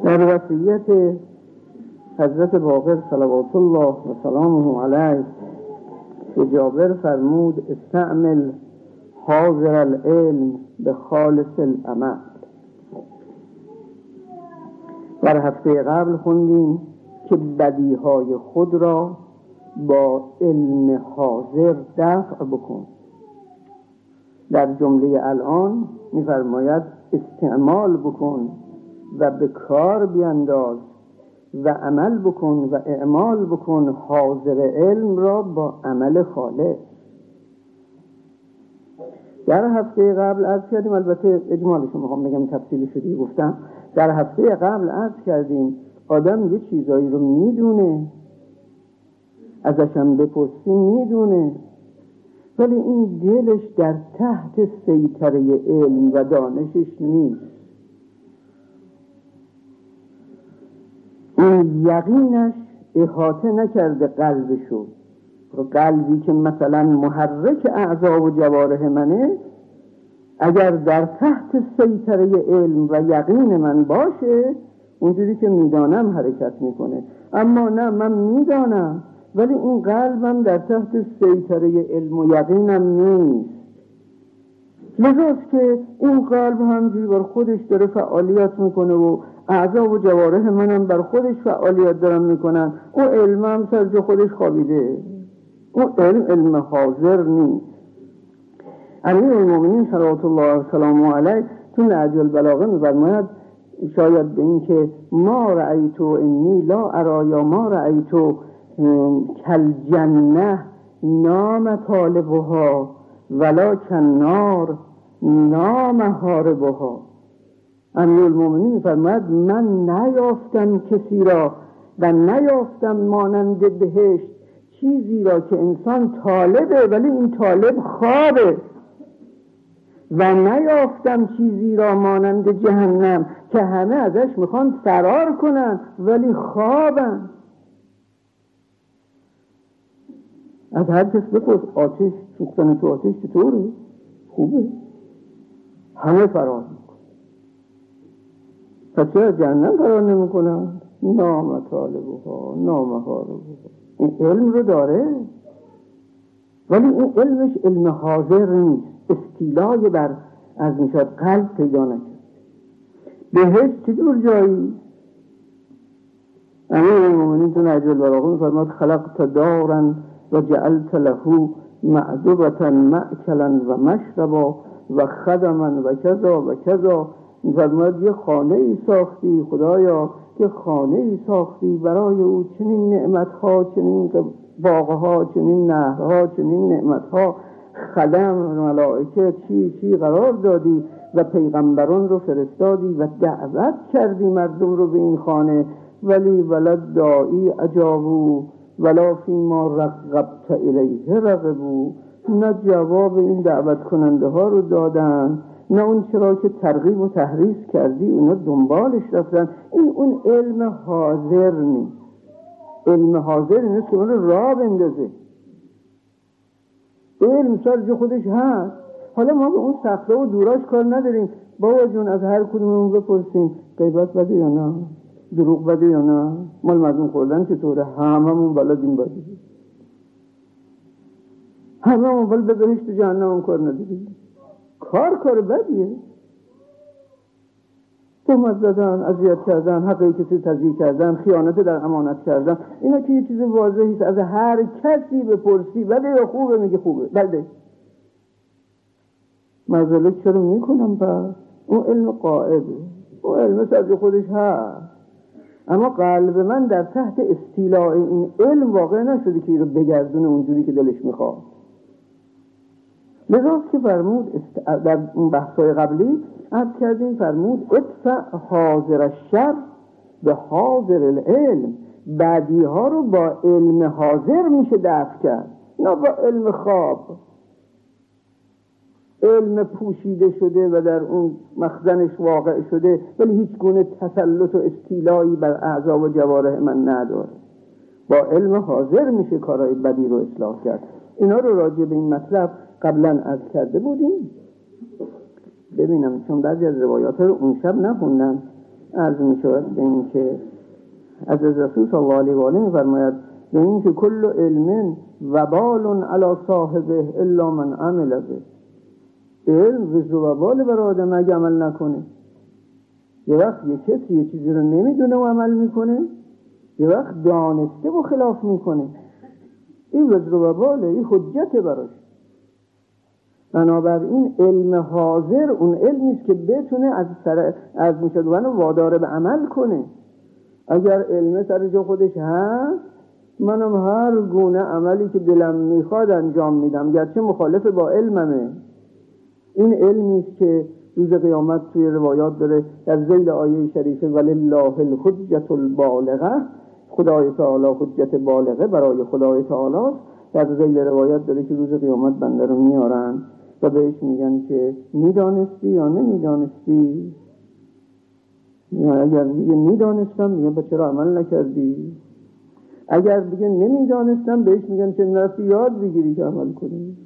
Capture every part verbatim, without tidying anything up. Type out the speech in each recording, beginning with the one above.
در وصیت حضرت باقر صلوات الله و سلامه علیه به جابر فرمود استعمل حاضر العلم به خالص العمل. در هفته قبل خوندیم که بدیهای خود را با علم حاضر دفع بکن. در جمله الان می‌فرماید استعمال بکن و به کار بینداز و عمل بکن و اعمال بکن حاضر علم را با عمل خالص. در هفته قبل عرض کردیم، البته اجمالش رو میخوام بگم، تفصیلش رو دیگه گفتم. در هفته قبل عرض کردیم آدم یه چیزایی رو میدونه، ازش هم بپرسیم میدونه، ولی این دلش در تحت سیطره علم و دانشش نیست. این یقینش احاطه نکرده قلبشو. قلبی که مثلا محرک اعضا و جوارح منه، اگر در تحت سیطره علم و یقین من باشه اونجوری که میدانم حرکت میکنه. اما نه، من میدانم ولی این قلبم در تحت سیطره علم و یقینم نیست. لذاست که این قلب همجوری بر خودش داره فعالیت میکنه و اعضا و جوارح منم بر خودش فعالیت دارن میکنن، او علم هم سر جا خودش خوابیده. او علم علم حاضر نیست. امیرالمومنین صلوات الله و سلامه علیه تو نهج البلاغه می‌فرماید شاید به این که ما رأیتو انی لا ارا یا ما رأیتو کل جنه نام طالبها ولا کنار نام حاربها. امیرالمومنین می‌فرماید من نیافتم کسی را و نیافتم مانند بهشت چیزی را که انسان طالبه ولی این طالب خوابه، و نیافتم چیزی را مانند جهنم که همه ازش میخوان فرار کنن ولی خوابن. از هر کس بپرس آتش سوختن تو آتش چطوره؟ خوبه؟ همه فرار میکنن. پس چرا جهنم فرار نمیکنن؟ نام طالبها نام حاربها. این علم رو داره ولی این علمش علم حاضر نیست، استیلای بر از میشد قلب پیدا نکرد. بهشت چجور جایی؟ امیرالمومنین تو نهج البلاغه می‌فرماید خلقت دارا و جعلت له معذبة مأکلا و مشربا و خدما و کذا و کذا. می‌فرماید یه خانه ای ساختی خدایا، که خانه ای ساختی برای او چنین نعمت‌ها، چنین باغ‌ها، چنین نهرها، چنین نعمت‌ها، خدم ملائکه چی چی قرار دادی و پیغمبران رو فرستادی و دعوت کردی مردم رو به این خانه، ولی ولد داعی اجابو ولا فیما رغبت الیه رغبو. نه جواب این دعوت کننده ها رو دادن، نه اون چرا که ترغیب و تحریض کردی اونا دنبالش رفتن. این اون علم حاضر نیست. علم حاضر نیست که اون رو راه بندازه. علم سر جو خودش هست. حالا ما به اون سخته و دوراش کار نداریم. بابا جون از هر کدوممون بپرسیم غیبت بده یا نه، دروغ بده یا نه، مال مردم خوردن چطوره؟ هممون بلدیم بده، هممون بل به بهشت جهنم هم کار نداریم. کار کار بدیه. تهمت زدن، اذیت کردن، حق کسی تضییع کردن، خیانت در امانت کردن، اینا که یه چیز واضحی است. از هر کسی بپرسی بده یا خوبه میگه خوبه. بده. مزالک چرا میکنم پس؟ اون علم قائبه، اون علم سر خودش هست، اما قلب من در تحت استیلاء این علم واقع نشده که این رو بگردونه اونجوری که دلش میخواد. لذاست که فرمود است... در اون بحثای قبلی عرض کردیم فرمود ادفع حاضر الشر به حاضر العلم. بعدی ها رو با علم حاضر میشه دفع کرد، نه با علم خواب، علم پوشیده شده و در اون مخزنش واقع شده ولی هیچ گونه تسلط و استیلایی بر اعضا و جوارح من نداره. با علم حاضر میشه کارهای بدی رو اصلاح کرد. اینا رو راجع به این مطلب قبلا عرض کرده بودیم. ببینم چون بعضی از روایات رو اون شب نخوندم، عرض می شود به این که از رسول صلی الله علیه و آله می فرماید به این که کل علم وبال علی صاحبه الا من عمل به. علم وزر و وبال بر آدم اگه عمل نکنه. یه وقت یه کسی یه چیزی رو نمیدونه و عمل میکنه، یه وقت دانسته و خلاف میکنه، این وزر و وباله، این حجت براش. بنابراین علم حاضر اون علمیست که بتونه از سر از میشدوان وادار به عمل کنه. اگر علم سر جا خودش هست، منم هر گونه عملی که دلم میخواد انجام میدم گرچه مخالف با علممه. این علمیست که روز قیامت توی روایات داره در ذیل آیه شریفه ولله الحجة البالغه، خدای تعالی حجت بالغه برای خدای تعالی. در ذیل روایات داره که روز قیامت بنده رو میارن و بهش میگن که میدانستی یا نمیدانستی؟ یا اگر میگه میدانستم میگه چرا عمل نکردی؟ اگر بگه نمیدانستم بهش میگن که نرفتی یاد بگیری که عمل کنی.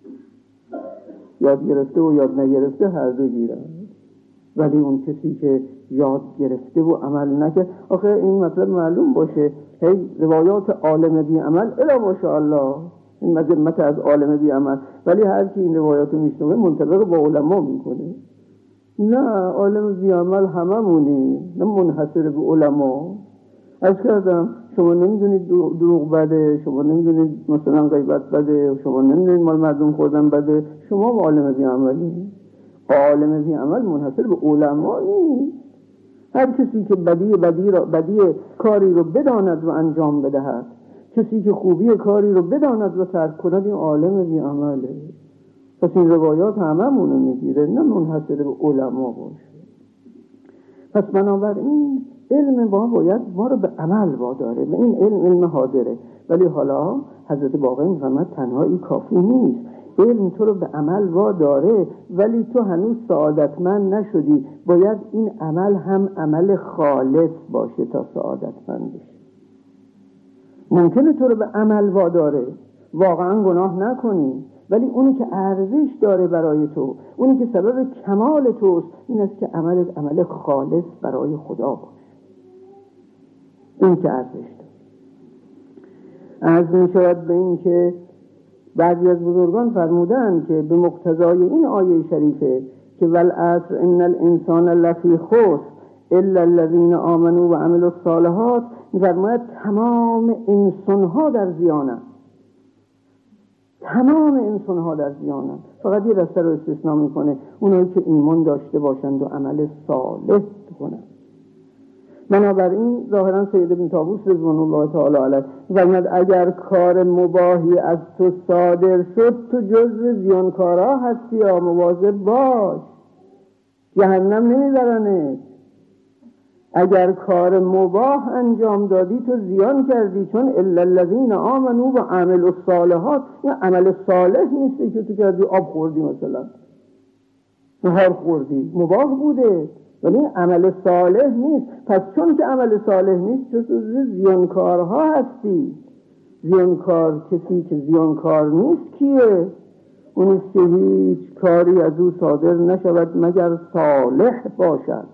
یاد گرفته و یاد نگرفته هر دو گیرن. ولی اون کسی که یاد گرفته و عمل نکرد، آخه این مطلب معلوم باشه، هی روایات عالم بی عمل الا ماشاءالله، این مذمت از عالم بی عمل، ولی هر کی این روایاتو میشنوه منطبق با علما میکنه. نه، عالم بی عمل هممونی، نه منحصر به علما. از کردم شما نمیدونید دروغ بده، شما نمیدونید مثلا غیبت بده، شما نمیدونید مال مردم خوردن بده، شما عالم بی عملی. عالم بی عمل منحصر به علما نیست. هر کسی که بدی بدی را بدی کاری رو بداند و انجام بدهد، کسی که خوبی کاری رو بداند و ترک کند، این عالم بی عمله. پس این روایات هممونو میگیره، نه منحصر به علما باشه. پس بنابراین علم ما باید ما رو به عمل واداره و این علم علم حاضره. ولی حالا حضرت باقر می‌فرماید تنهایی کافی نیست، علم تو رو به عمل واداره ولی تو هنوز سعادتمند نشدی، باید این عمل هم عمل خالص باشه تا سعادتمند بشی. ممکنه تو رو به عمل واداره، واقعا گناه نکنی، ولی اونی که ارزش داره برای تو، اونی که سبب کمال توست، این است که عملت عمل خالص برای خدا باشه. این که ارزش داره. عرض می شود به این که بعضی از بزرگان فرمودند که به مقتضای این آیه شریفه که والعصر ان الانسان لفی خسر الا الذین آمنوا و عملوا الصالحات، می‌فرماید تمام انسان‌ها در زیانند. تمام انسان‌ها در زیانند، فقط یه دسته رو استثناء میکنه، اونایی که ایمان داشته باشند و عمل صالح کنند. بنابراین ظاهرا سید ابن طاووس رضوان الله تعالی علیه فرمود اگر کار مباحی از تو صادر شد تو جزو زیانکارا هستی، یا مواظب باش، جهنم نمیبرنه. اگر کار مباح انجام دادی تو زیان کردی، چون الا الذین آمنوا و عملوا الصالحات، این عمل صالح نیستی که تو کردی آب خوردی، مثلا نهار خوردی، مباح بوده ولی عمل صالح نیست. پس چون که عمل صالح نیست جزو زیانکارها هستی. زیانکار کسی که زیانکار نیست کیه؟ اونیست که هیچ کاری از او صادر نشود مگر صالح باشد،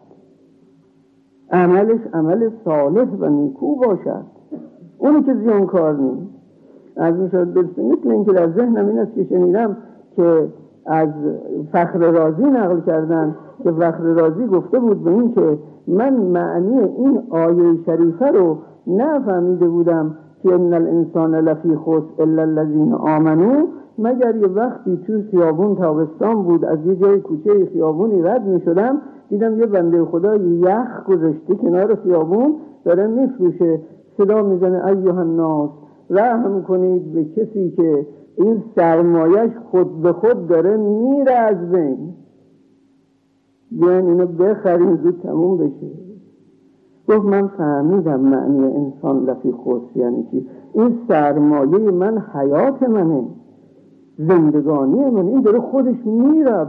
عملش عمل صالح و نیکو باشد، اونی که زیانکار نیست. از میشد برسه مثل این که در ذهنم این است که شنیدم که از فخر رازی نقل کردن که فخر رازی گفته بود به این که من معنی این آیه شریفه رو نفهمیده بودم که ان الانسان لفی خسر الا الذین آمنوا، مگر یه وقتی تو خیابون تابستان بود از یه جای کوچه خیابونی رد می شدم دیدم یه بنده خدا یخ گذاشته کنار خیابون داره میفروشه، صدا میزنه ایها الناس رحم کنید به کسی که این سرمایش خود به خود داره میره از بین، بیاین اینو بخرین زود تموم بشه. گفت من فهمیدم معنی انسان لفی خسر یعنی چی. این سرمایه من حیات منه، زندگانی من، این داره خودش میره.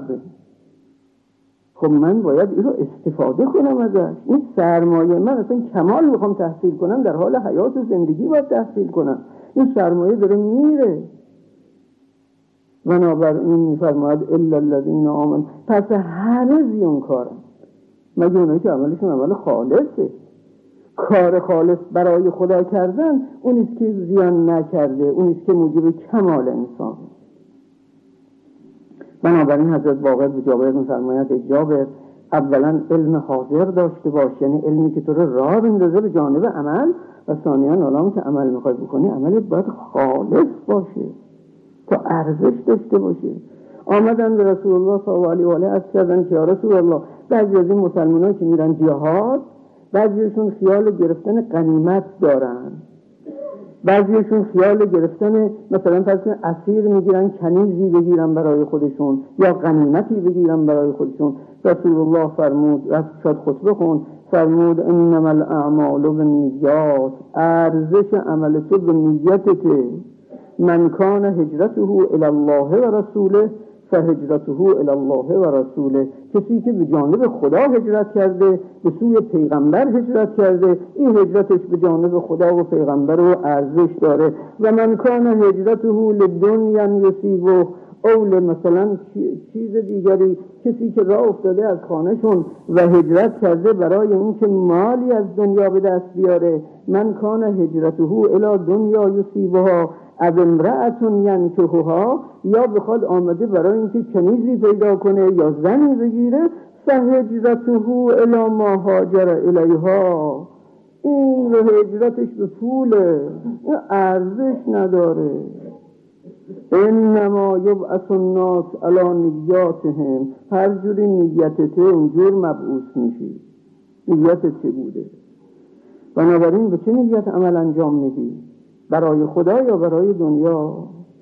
خب من باید این رو استفاده کنم ازش. این سرمایه من اصلا کمال میخوام تحصیل کنم، در حال حیات و زندگی باید تحصیل کنم، این سرمایه داره میره. بنابراین میفرماید الا الذین آمنوا، پس همه زیانکارن. مگه اونایی که عملشون عمل خالصه. کار خالص برای خدا کردن اونیست که زیان نکرده، اونیست که موجب کمال انسان. بنابراین حضرت باقر به جابر می‌فرماید ای جابر، اولا علم حاضر داشته باش، یعنی علمی که تو رو راه بندازه به جانب عمل، و ثانیاً علام که عمل میخوای بکنی عملت باید خالص باشه تا ارزش داشته باشه. آمدن به رسول الله صلی الله علیه و آله عرض کردن که یا رسول الله، بعضی از این مسلمانان که میرن جهاد بعضیشون خیال گرفتن غنیمت دارن، بعضیشون خیال گرفتن مثلا فرض کن اسیر میگیرن کنیزی بگیرن برای خودشون یا غنیمتی بگیرن برای خودشون. رسول الله فرمود، رفت شاد خطبه خون، فرمود انما الاعمال بالنیات، ارزش عمل تو به نیتته. من کان هجرته الی الله و رسوله فهجرته الی الله و رسوله، کسی که به جانب خدا هجرت کرده، به سوی پیغمبر هجرت کرده، این هجرتش به جانب خدا و پیغمبر رو ارزش داره. و من کان هجرته لدنیا یصیبه، اول مثلا چیز دیگری، کسی که راه افتاده از خانهشون و هجرت کرده برای اینکه مالی از دنیا به دست بیاره، من کان هجرته الی دنیا یصیبها از امرأتون ینکحها، یا بخواد آمده برای اینکه کنیزی پیدا کنه یا زنی بگیره، فهجرته الی ما هاجر الیها، این رو هجرتش به پوله، این ارزش نداره. انما یبعث الناس علی نیاتهم، هر جوری نیتت اونجور مبعوث میشی. نیتت چه بوده؟ بنابراین به چه نیت عمل انجام میدی؟ برای خدا یا برای دنیا؟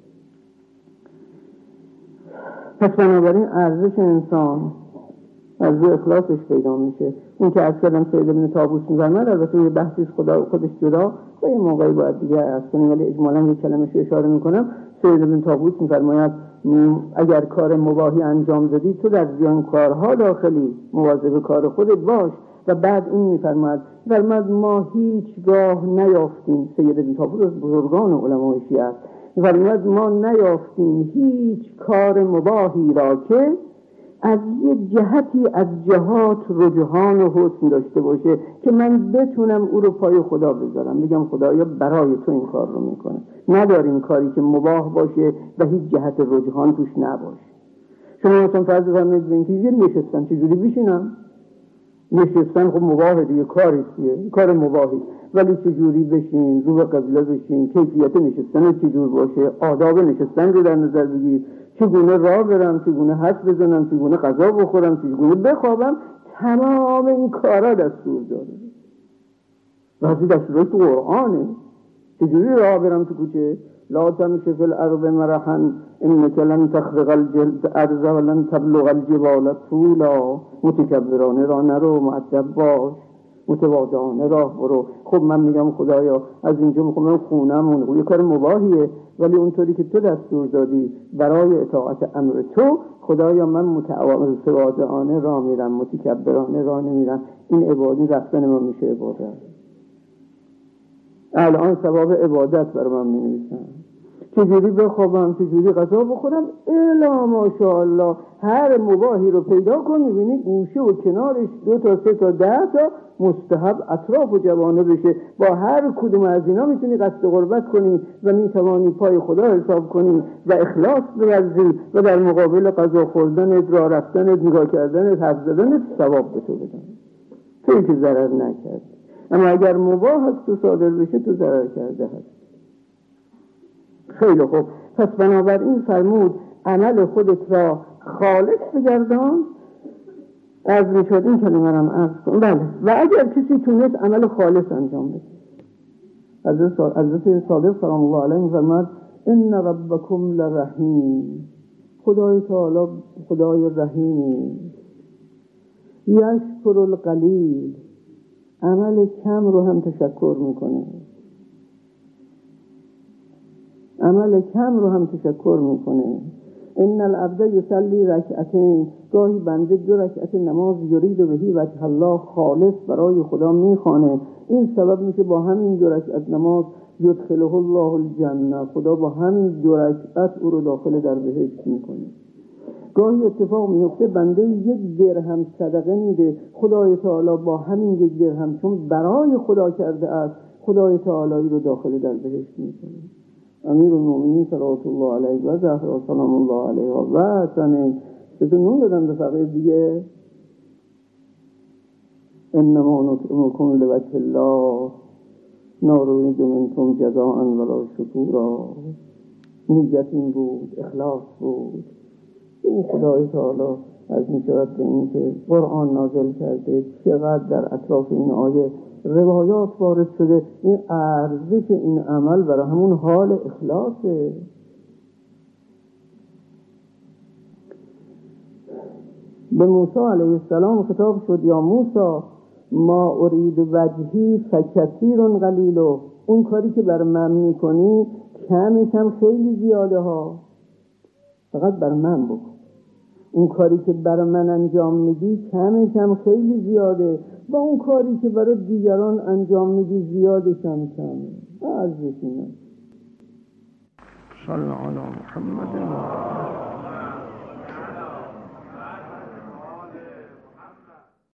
پس بنابراین ارزش انسان از اخلاصش پیدا میشه. اون که از کردم سید ابن طاووس می‌فرماید، البته یه بحثیش خدا خودش جدا و یه موقعی باید دیگه از کنیم، ولی اجمالاً یه کلمه‌اش اشاره میکنم. سید ابن طاووس می‌فرماید اگر کار مباحی انجام دادی تو در زیان کارها داخلی، مواظب کار خودت باش. و بعد این می‌فرماید فرمود ما هیچگاه نیافتیم، سید ابن طاووس از بزرگان علمای شیعه است، فرمود ما نیافتیم هیچ کار مباحی را که از یه جهتی از جهات رجحان و حسن داشته باشه که من بتونم او رو پای خدا بذارم، بگم خدایا برای تو این کار رو میکنم. نداریم کاری که مباح باشه و هیچ جهت رجحان توش نباشه. شما مثلا فرض بفرمایید به اینکه یه نشستن چجوری بشینم؟ نشستن خب مباحه دیگه، کاری چیه؟ کار مباحی، ولی چجوری بشین، رو به قبله بشین، کیفیت نشستن چجور باشه، آداب نشستن رو در نظر بگیر، چگونه راه برم، چگونه حرف بزنم، چگونه غذا بخورم، چگونه بخوابم، تمام این کارا دستور داره. واسه دستور تو قرآنه. چجوری راه برم تو کوچه؟ لا تمشی فی الارض مرحا انک لن تخرق الارض ولن تبلغ الجبال طولا، متکبرانه راه نرو، مؤدب باش، متواضعانه راه برو. خب من میگم خدایا از اینجا میخوام خونمون یه کار مباحیه، ولی اونطوری که تو دستور دادی برای اطاعت امر تو، خدایا من متواضعانه راه میرم، متکبرانه راه نمیرم. این عبادی رفتن من میشه عبادت. الان ثواب عبادت برای من می‌نویسن. چجوری بخوابم، چجوری غذا بخورم، الا ماشاءالله هر مباحی رو پیدا کن می‌بینی گوشه و کنارش دو تا سه تا ده تا مستحب اطراف و جوانه بشه. با هر کدوم از اینا میتونی قصد قربت کنی و میتوانی پای خدا حساب کنی و اخلاص بورزی و در مقابل غذا خوردنت، راه رفتنت، نگاه کردنت، حرف زدنت ثواب به تو بدن، توی که ضرر نکرد. اما اگر مباح هست تو صادر بشه تو ضرر کرده هست. خیلی خوب، پس بنابراین فرمود عمل خودت را خالص بگردان. از میشود این کلمه را عرض کن. بله، و اگر کسی تونست عمل خالص انجام بده، حضرت صادق سلام الله علیه فرمود ان ربکم لرحیم، خدای تعالی خدای رحیمی، یشکر القلیل، عمل کم رو هم تشکر میکنه، عمل کم رو هم تشکر میکنه. ان العبد یصلی رکعتین، گاهی بنده دو رکعت نماز یرید بهی وجه الله، خالص برای خدا میخوانه، این سبب میشه با همین دو رکعت نماز یدخله الله الجنه، خدا با همین دو رکعت او رو داخل در بهشت میکنه. گاهی اتفاق میفته بنده یک درهم صدقه میده، خدای تعالی با همین یک درهم چون برای خدا کرده است خدای تعالی رو داخل در بهشت میکنه. امیر المؤمنین صلوات الله علیه و زهرا سلام الله علیها و سنه ستونون دادن به فقیر دیگه. انما نطعمکم لوجه الله نريد منکم جزاء ولا شکورا. نیت این بود، اخلاص بود. این خدای تعالی از میشود به این که قرآن نازل کرده، چقدر در اطراف این آیه روایات وارد شده. این ارزش این عمل برای همون حال اخلاصه. به موسی علیه السلام خطاب شد یا موسی ما ارید وجهی فکثیر قلیل. اون کاری که بر من میکنی کمش هم خیلی زیاده ها، فقط بر من بکن. اون کاری که بر من انجام میدی کمش هم خیلی زیاده و اون کاری که برای دیگران انجام میدی زیادش هم کمه. ارزش اینه. صلی علی محمد.